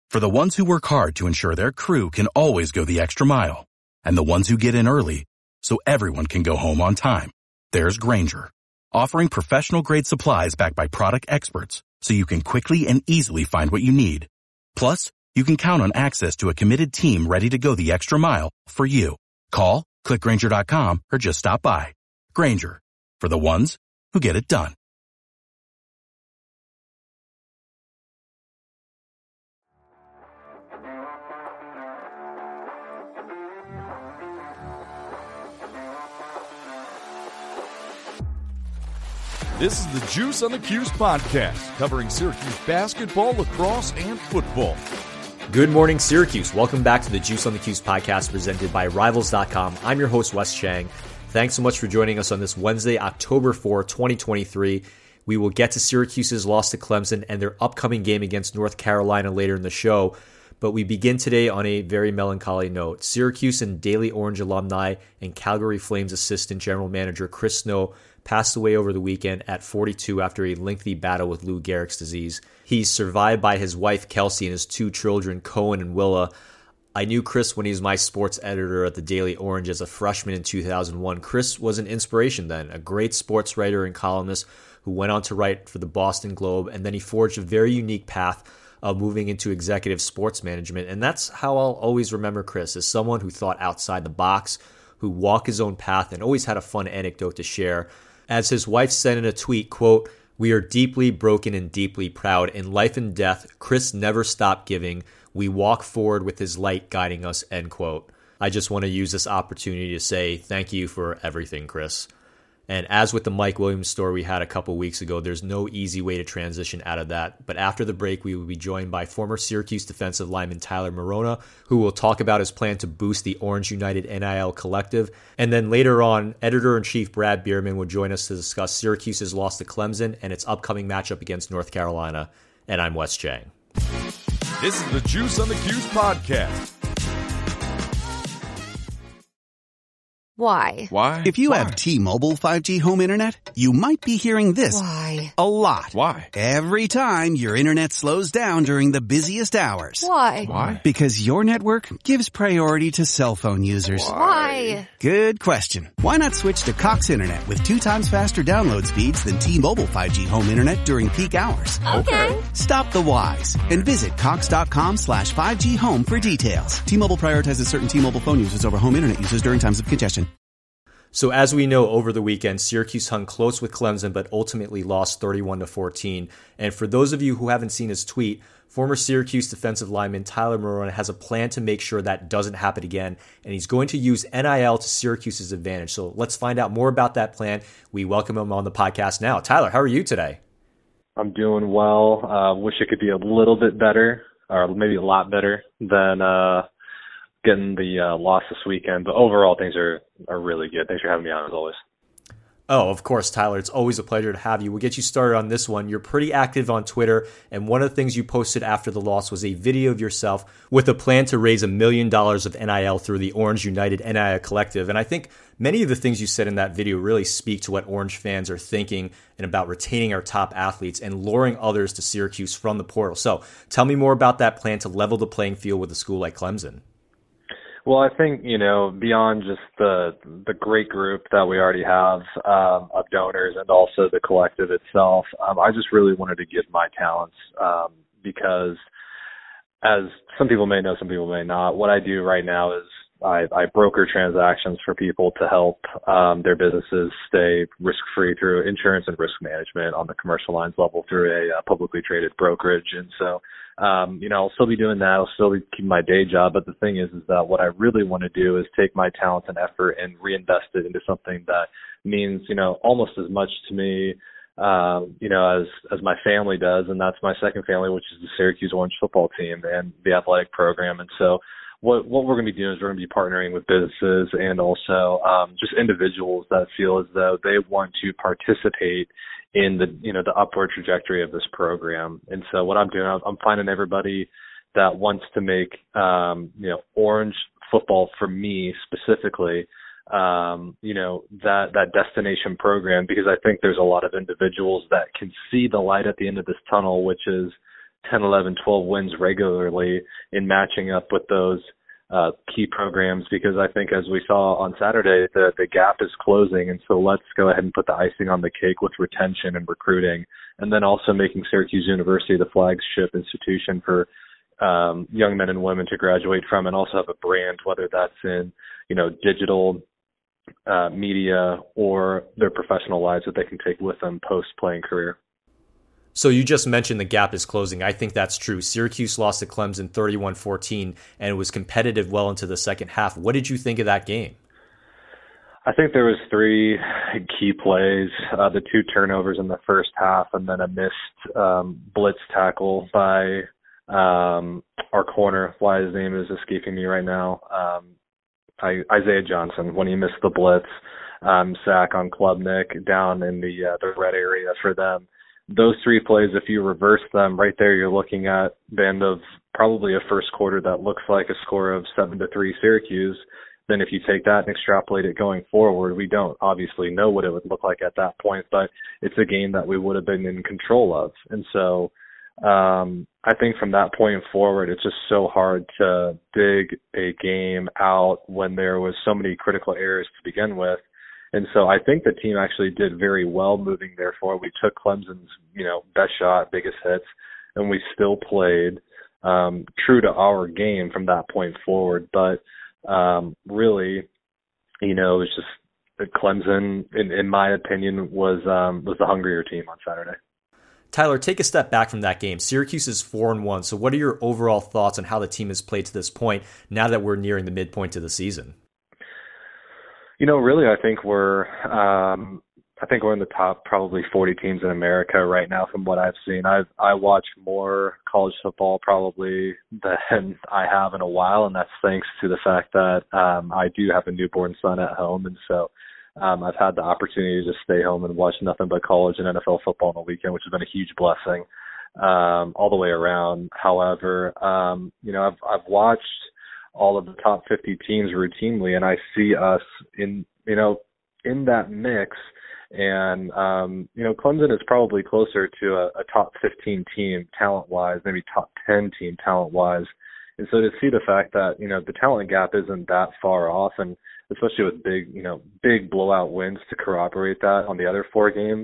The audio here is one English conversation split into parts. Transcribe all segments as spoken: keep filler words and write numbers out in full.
For the ones who work hard to ensure their crew can always go the extra mile, and the ones who get in early so everyone can go home on time, there's Grainger, offering professional-grade supplies backed by product experts so you can quickly and easily find what you need. Plus, you can count on access to a committed team ready to go the extra mile for you. Call, click Grainger dot com, or just stop by. Grainger, for the ones who get it done. This is the Juice on the Cuse podcast, covering Syracuse basketball, lacrosse, and football. Good morning, Syracuse. Welcome back to the Juice on the Cuse podcast presented by Rivals dot com. I'm your host, Wes Chang. Thanks so much for joining us on this Wednesday, October fourth, twenty twenty-three. We will get to Syracuse's loss to Clemson and their upcoming game against North Carolina later in the show. But we begin today on a very melancholy note. Syracuse and Daily Orange alumni and Calgary Flames assistant general manager Chris Snow passed away over the weekend at forty-two after a lengthy battle with Lou Gehrig's disease. He's survived by his wife Kelsey and his two children, Cohen and Willa. I knew Chris when he was my sports editor at the Daily Orange as a freshman in two thousand one. Chris was an inspiration then, a great sports writer and columnist who went on to write for the Boston Globe, and then he forged a very unique path of moving into executive sports management. And that's how I'll always remember Chris, as someone who thought outside the box, who walked his own path, and always had a fun anecdote to share. As his wife said in a tweet, quote, "We are deeply broken and deeply proud. In life and death, Chris never stopped giving. We walk forward with his light guiding us," end quote. I just want to use this opportunity to say thank you for everything, Chris. And as with the Mike Williams story we had a couple weeks ago, there's no easy way to transition out of that. But after the break, we will be joined by former Syracuse defensive lineman Tyler Morona, who will talk about his plan to boost the Orange United N I L collective. And then later on, editor-in-chief Brad Bierman will join us to discuss Syracuse's loss to Clemson and its upcoming matchup against North Carolina. And I'm Wes Chang. This is the Juice on the Cuse podcast. Why? Why? If you Why? have T-Mobile five G home internet, you might be hearing this Why? a lot. Why? Every time your internet slows down during the busiest hours. Why? Why? Because your network gives priority to cell phone users. Why? Good question. Why not switch to Cox Internet with two times faster download speeds than T-Mobile five G home internet during peak hours? Okay. Stop the whys and visit cox.com slash 5G home for details. T-Mobile prioritizes certain T-Mobile phone users over home internet users during times of congestion. So as we know, over the weekend, Syracuse hung close with Clemson, but ultimately lost thirty-one to fourteen. And for those of you who haven't seen his tweet, former Syracuse defensive lineman Tyler Morona has a plan to make sure that doesn't happen again, and he's going to use N I L to Syracuse's advantage. So let's find out more about that plan. We welcome him on the podcast now. Tyler, how are you today? I'm doing well. Uh, wish it could be a little bit better, or maybe a lot better than uh, getting the uh, loss this weekend. But overall, things are, are really good. Thanks for having me on, as always. Oh, of course, Tyler. It's always a pleasure to have you. We'll get you started on this one. You're pretty active on Twitter, and one of the things you posted after the loss was a video of yourself with a plan to raise a million dollars of N I L through the Orange United N I L Collective. And I think many of the things you said in that video really speak to what Orange fans are thinking and about retaining our top athletes and luring others to Syracuse from the portal. So tell me more about that plan to level the playing field with a school like Clemson. Well, I think, you know, beyond just the the great group that we already have um, of donors and also the collective itself, um, I just really wanted to give my talents um, because, as some people may know, some people may not, what I do right now is I, I broker transactions for people to help um, their businesses stay risk-free through insurance and risk management on the commercial lines level through a uh, publicly traded brokerage. And so, um, you know, I'll still be doing that. I'll still be keeping my day job. But the thing is, is that what I really want to do is take my talents and effort and reinvest it into something that means, you know, almost as much to me, um, you know, as, as my family does. And that's my second family, which is the Syracuse Orange football team and the athletic program. And so, What what we're going to be doing is we're going to be partnering with businesses and also um, just individuals that feel as though they want to participate in the you know the upward trajectory of this program. And so what I'm doing, I'm finding everybody that wants to make um, you know Orange football for me specifically, um, you know that that destination program, because I think there's a lot of individuals that can see the light at the end of this tunnel, which is ten, eleven, twelve wins regularly in matching up with those uh, key programs, because I think as we saw on Saturday, the, the gap is closing. And so let's go ahead and put the icing on the cake with retention and recruiting, and then also making Syracuse University the flagship institution for um, young men and women to graduate from, and also have a brand, whether that's in, you know, digital uh, media or their professional lives that they can take with them post-playing career. So you just mentioned the gap is closing. I think that's true. Syracuse lost to Clemson thirty-one fourteen, and it was competitive well into the second half. What did you think of that game? I think there was three key plays, uh, the two turnovers in the first half, and then a missed um, blitz tackle by um, our corner, why his name is escaping me right now, um, I, Isaiah Johnson, when he missed the blitz um, sack on Klubnik down in the uh, the red area for them. Those three plays, if you reverse them, right there you're looking at the end of probably a first quarter that looks like a score of seven to three Syracuse. Then if you take that and extrapolate it going forward, we don't obviously know what it would look like at that point, but it's a game that we would have been in control of. And so um, I think from that point forward, it's just so hard to dig a game out when there was so many critical errors to begin with. And so I think the team actually did very well moving there forward. We took Clemson's, you know, best shot, biggest hits, and we still played um, true to our game from that point forward. But um, really, you know, it was just Clemson, in, in my opinion, was um, was the hungrier team on Saturday. Tyler, take a step back from that game. Syracuse is four and one. So what are your overall thoughts on how the team has played to this point now that we're nearing the midpoint of the season? You know, really, I think we're, um, I think we're in the top probably forty teams in America right now from what I've seen. I've, I watch more college football probably than I have in a while, and that's thanks to the fact that um, I do have a newborn son at home, and so um, I've had the opportunity to stay home and watch nothing but college and N F L football on the weekend, which has been a huge blessing um, all the way around. However, um, you know, I've, I've watched all of the top fifty teams routinely, and I see us in, you know, in that mix. And, um, you know, Clemson is probably closer to a, a top fifteen team talent-wise, maybe top ten team talent-wise. And so to see the fact that, you know, the talent gap isn't that far off, and especially with big, you know, big blowout wins to corroborate that on the other four games,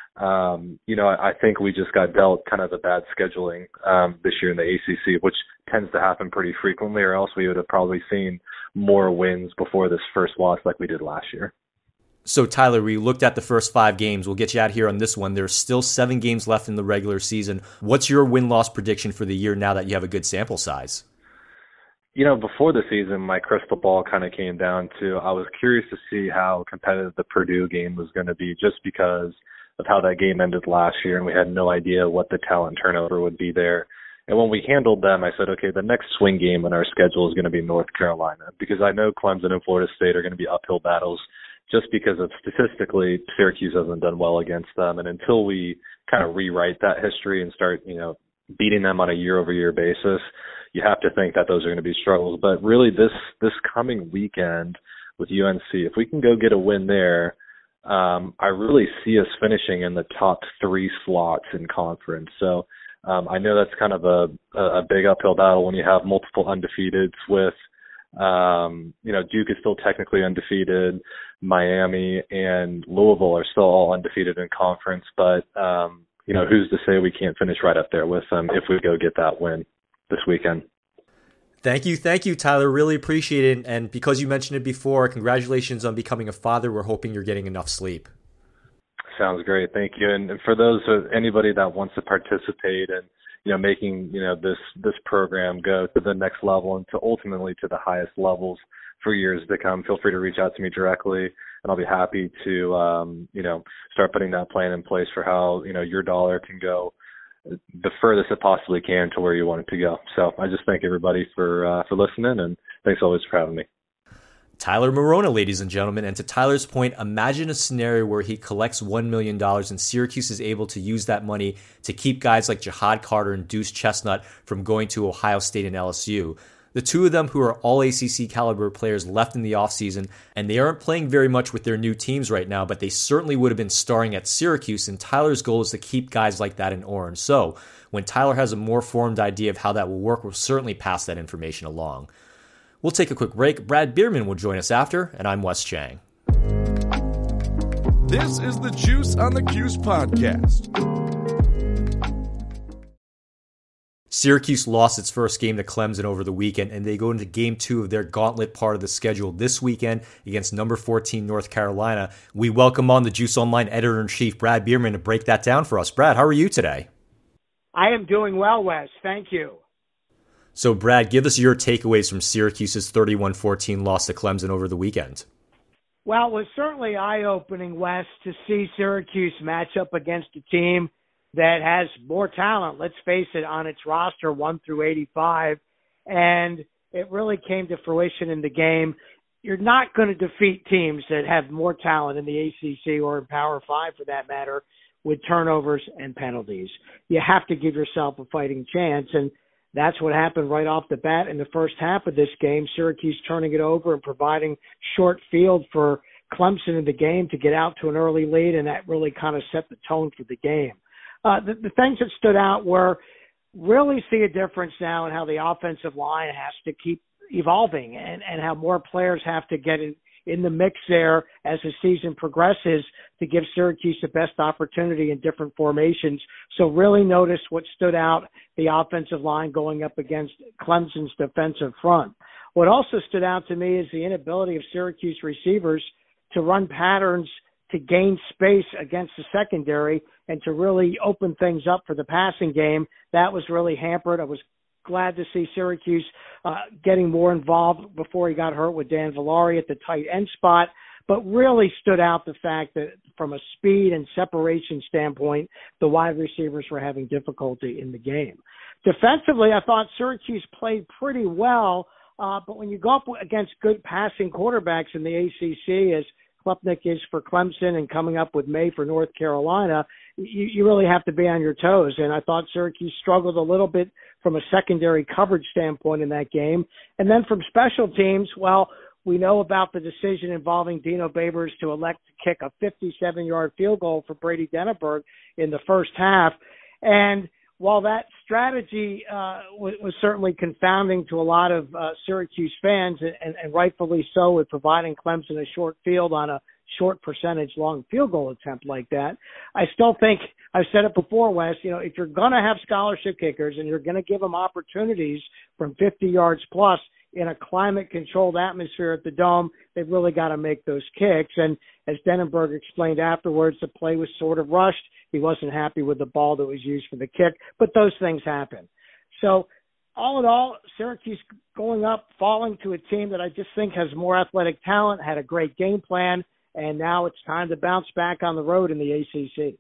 Um, you know, I, I think we just got dealt kind of the bad scheduling um, this year in the A C C, which tends to happen pretty frequently, or else we would have probably seen more wins before this first loss like we did last year. So, Tyler, we looked at the first five games. We'll get you out here on this one. There's still seven games left in the regular season. What's your win-loss prediction for the year now that you have a good sample size? You know, before the season, my crystal ball kind of came down to I was curious to see how competitive the Purdue game was going to be, just because of how that game ended last year, and we had no idea what the talent turnover would be there. And when we handled them, I said, okay, the next swing game in our schedule is going to be North Carolina, because I know Clemson and Florida State are going to be uphill battles just because of statistically Syracuse hasn't done well against them. And until we kind of rewrite that history and start, you know, beating them on a year-over-year basis, you have to think that those are going to be struggles. But really this this coming weekend with U N C, if we can go get a win there, Um, I really see us finishing in the top three slots in conference. So um, I know that's kind of a, a big uphill battle when you have multiple undefeateds with, um, you know, Duke is still technically undefeated. Miami and Louisville are still all undefeated in conference. But, um, you know, who's to say we can't finish right up there with them if we go get that win this weekend? Thank you. Thank you, Tyler. Really appreciate it. And because you mentioned it before, congratulations on becoming a father. We're hoping you're getting enough sleep. Sounds great. Thank you. And for those, anybody that wants to participate in, you know, making, you know, this, this program go to the next level and to ultimately to the highest levels for years to come, feel free to reach out to me directly, and I'll be happy to, um, you know, start putting that plan in place for how, you know, your dollar can go the furthest it possibly can to where you want it to go. So I just thank everybody for uh, for listening, and thanks always for having me. Tyler Morona, ladies and gentlemen. And to Tyler's point, imagine a scenario where he collects one million dollars and Syracuse is able to use that money to keep guys like Jihad Carter and Deuce Chestnut from going to Ohio State and L S U. The two of them who are all A C C caliber players left in the offseason, and they aren't playing very much with their new teams right now, but they certainly would have been starring at Syracuse, and Tyler's goal is to keep guys like that in orange. So When Tyler has a more formed idea of how that will work, we'll certainly pass that information along. We'll take a quick break. Brad Bierman will join us after, and I'm Wes Chang. This is the Juice on the Cuse podcast. Syracuse lost its first game to Clemson over the weekend, and they go into game two of their gauntlet part of the schedule this weekend against number fourteen North Carolina. We welcome on the Juice Online editor-in-chief, Brad Bierman, to break that down for us. Brad, how are you today? I am doing well, Wes. Thank you. So, Brad, give us your takeaways from Syracuse's thirty-one fourteen loss to Clemson over the weekend. Well, it was certainly eye-opening, Wes, to see Syracuse match up against a team that has more talent, let's face it, on its roster, one through eighty-five, and it really came to fruition in the game. You're not going to defeat teams that have more talent in the A C C or in Power Five, for that matter, with turnovers and penalties. You have to give yourself a fighting chance, and that's what happened right off the bat in the first half of this game. Syracuse turning it over and providing short field for Clemson in the game to get out to an early lead, and that really kind of set the tone for the game. Uh, the, the things that stood out were really see a difference now in how the offensive line has to keep evolving and, and how more players have to get in, in the mix there as the season progresses to give Syracuse the best opportunity in different formations. So really notice what stood out, the offensive line going up against Clemson's defensive front. What also stood out to me is the inability of Syracuse receivers to run patterns to gain space against the secondary and to really open things up for the passing game. That was really hampered. I was glad to see Syracuse uh, getting more involved before he got hurt with Dan Villari at the tight end spot, but really stood out the fact that from a speed and separation standpoint, the wide receivers were having difficulty in the game. Defensively, I thought Syracuse played pretty well, uh, but when you go up against good passing quarterbacks in the A C C, as Klubnik is for Clemson and coming up with May for North Carolina, you, you really have to be on your toes. And I thought Syracuse struggled a little bit from a secondary coverage standpoint in that game. And then from special teams, well, we know about the decision involving Dino Babers to elect to kick a fifty-seven-yard field goal for Brady Denneberg in the first half. And while that strategy uh, was, was certainly confounding to a lot of uh, Syracuse fans, and, and rightfully so, with providing Clemson a short field on a short percentage long field goal attempt like that, I still think, I've said it before, Wes, you know, if you're going to have scholarship kickers and you're going to give them opportunities from fifty yards plus in a climate-controlled atmosphere at the Dome, they've really got to make those kicks. And as Denneberg explained afterwards, the play was sort of rushed. He wasn't happy with the ball that was used for the kick, but those things happen. So all in all, Syracuse going up, falling to a team that I just think has more athletic talent, had a great game plan, and now it's time to bounce back on the road in the A C C.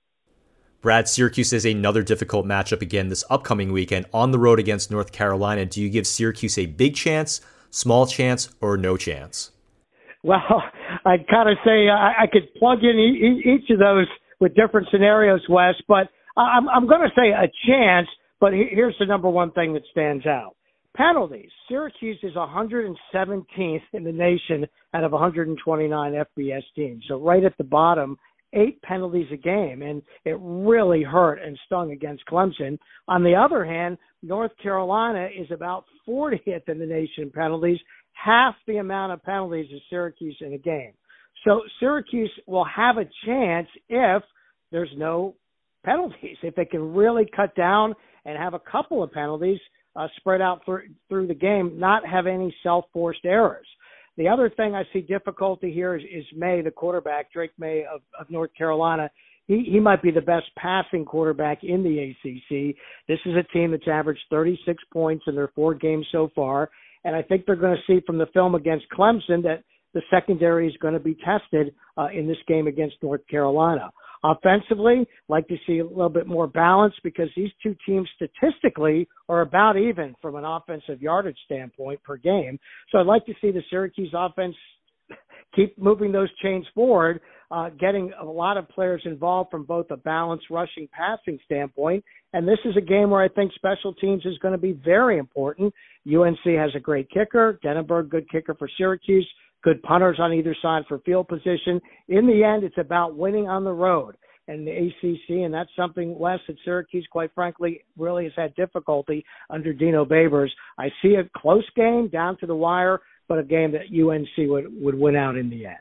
Brad, Syracuse has another difficult matchup again this upcoming weekend on the road against North Carolina. Do you give Syracuse a big chance, small chance, or no chance? Well, I'd kind of say I, I could plug in e- each of those with different scenarios, Wes, but I'm, I'm going to say a chance, but here's the number one thing that stands out. Penalties. Syracuse is one hundred seventeenth in the nation out of one hundred twenty-nine F B S teams. So right at the bottom, eight penalties a game, and it really hurt and stung against Clemson. On the other hand, North Carolina is about fortieth in the nation in penalties, half the amount of penalties as Syracuse in a game. So Syracuse will have a chance if there's no penalties, if they can really cut down and have a couple of penalties uh, spread out through, through the game, not have any self-forced errors. The other thing I see difficulty here is, is May, the quarterback, Drake May of, of North Carolina. He, he might be the best passing quarterback in the A C C. This is a team that's averaged thirty-six points in their four games so far, and I think they're going to see from the film against Clemson that the secondary is going to be tested uh, in this game against North Carolina. Offensively, like to see a little bit more balance because these two teams statistically are about even from an offensive yardage standpoint per game. So I'd like to see the Syracuse offense keep moving those chains forward, uh, getting a lot of players involved from both a balanced rushing passing standpoint. And this is a game where I think special teams is going to be very important. U N C has a great kicker, Denneberg, good kicker for Syracuse. Good punters on either side for field position. In the end, it's about winning on the road. and the A C C, and that's something, Wes, that Syracuse, quite frankly, really has had difficulty under Dino Babers. I see a close game down to the wire, but a game that U N C would, would win out in the end.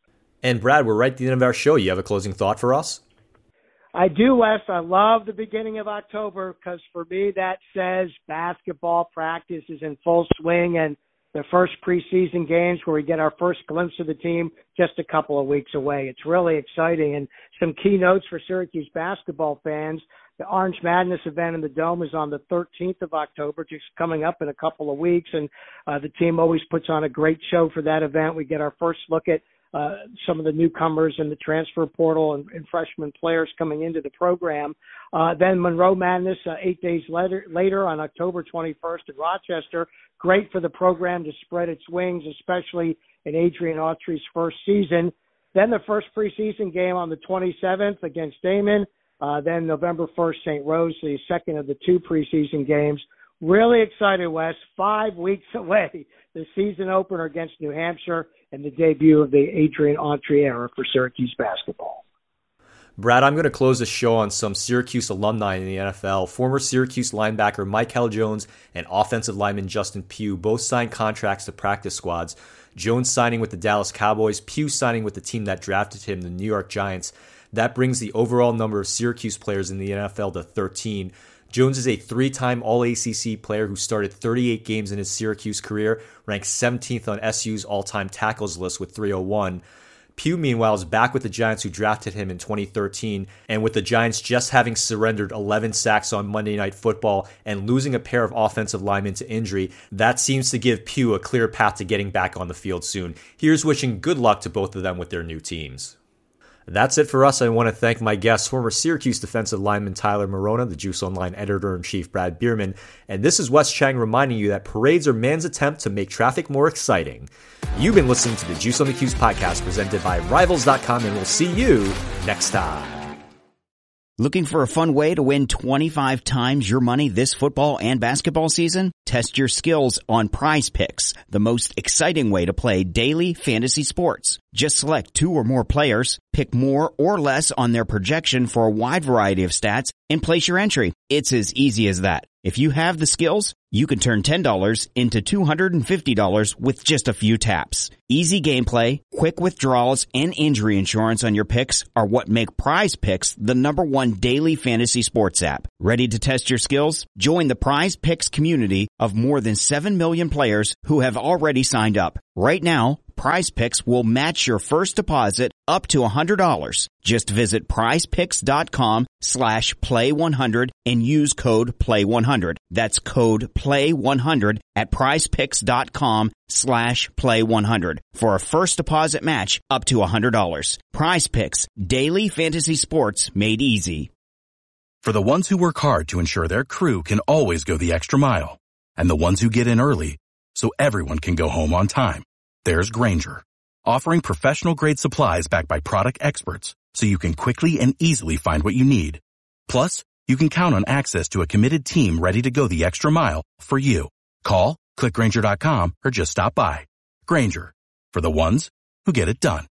And Brad, we're right at the end of our show. You have a closing thought for us? I do, Wes. I love the beginning of October because for me that says basketball practice is in full swing and the first preseason games where we get our first glimpse of the team just a couple of weeks away. It's really exciting. And some keynotes for Syracuse basketball fans. The Orange Madness event in the Dome is on the thirteenth of October, just coming up in a couple of weeks. And uh, the team always puts on a great show for that event. We get our first look at Uh, some of the newcomers in the transfer portal and, and freshman players coming into the program. Uh, then Monroe Madness, uh, eight days later, later on October twenty-first in Rochester. Great for the program to spread its wings, especially in Adrian Autry's first season. Then the first preseason game on the twenty-seventh against Damon. Uh, then November first, Saint Rose, the second of the two preseason games. Really excited, Wes. Five weeks away. The season opener against New Hampshire and the debut of the Adrian Autry era for Syracuse basketball. Brad, I'm going to close the show on some Syracuse alumni in the N F L. Former Syracuse linebacker Mikel Jones and offensive lineman Justin Pugh both signed contracts to practice squads. Jones signing with the Dallas Cowboys, Pugh signing with the team that drafted him, the New York Giants. That brings the overall number of Syracuse players in the N F L to thirteen. Jones is a three-time All A C C player who started thirty-eight games in his Syracuse career, ranked seventeenth on S U's all-time tackles list with three oh one. Pugh, meanwhile, is back with the Giants who drafted him in twenty thirteen, and with the Giants just having surrendered eleven sacks on Monday Night Football and losing a pair of offensive linemen to injury, that seems to give Pugh a clear path to getting back on the field soon. Here's wishing good luck to both of them with their new teams. That's it for us. I want to thank my guests, former Syracuse defensive lineman Tyler Morona, the Juice Online editor-in-chief Brad Bierman, and this is Wes Chang reminding you that parades are man's attempt to make traffic more exciting. You've been listening to the Juice on the Cuse podcast presented by Rivals dot com, and we'll see you next time. Looking for a fun way to win twenty-five times your money this football and basketball season? Test your skills on Prize Picks, the most exciting way to play daily fantasy sports. Just select two or more players, pick more or less on their projection for a wide variety of stats, and place your entry. It's as easy as that. If you have the skills, you can turn ten dollars into two hundred fifty dollars with just a few taps. Easy gameplay, quick withdrawals, and injury insurance on your picks are what make Prize Picks the number one daily fantasy sports app. Ready to test your skills? Join the Prize Picks community of more than seven million players who have already signed up. Right now, Prize Picks will match your first deposit up to one hundred dollars. Just visit prizepicks.com slash play one hundred and use code play one hundred. That's code play one hundred at prizepicks.com slash play one hundred for a first deposit match up to one hundred dollars. Prize Picks, daily fantasy sports made easy. For the ones who work hard to ensure their crew can always go the extra mile, and the ones who get in early so everyone can go home on time, there's Grainger, offering professional-grade supplies backed by product experts so you can quickly and easily find what you need. Plus, you can count on access to a committed team ready to go the extra mile for you. Call, click Grainger dot com, or just stop by. Grainger, for the ones who get it done.